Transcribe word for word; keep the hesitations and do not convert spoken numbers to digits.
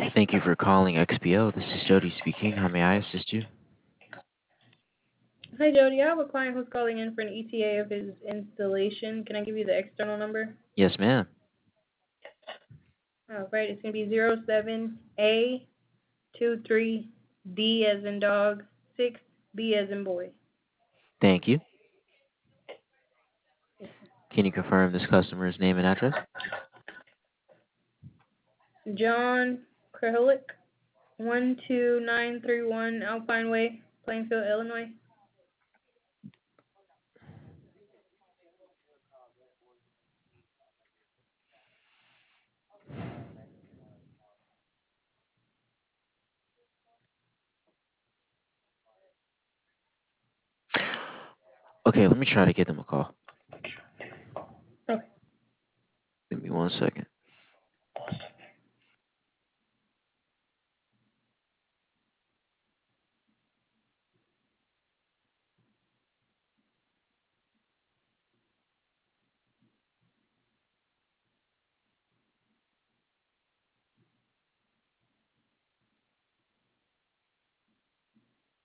Thank you for calling X P O. This is Jody speaking. How may I assist you? Hi, Jody. I have a client who's calling in for an E T A of his installation. Can I give you the external number? Yes, ma'am. All right, it's going to be zero seven A two three D as in dog, six B as in boy. Thank you. Can you confirm this customer's name and address? John Krahulik, one two nine three one Alpine Way, Plainfield, Illinois. Okay, let me try to give them a call. Okay. Give me one second.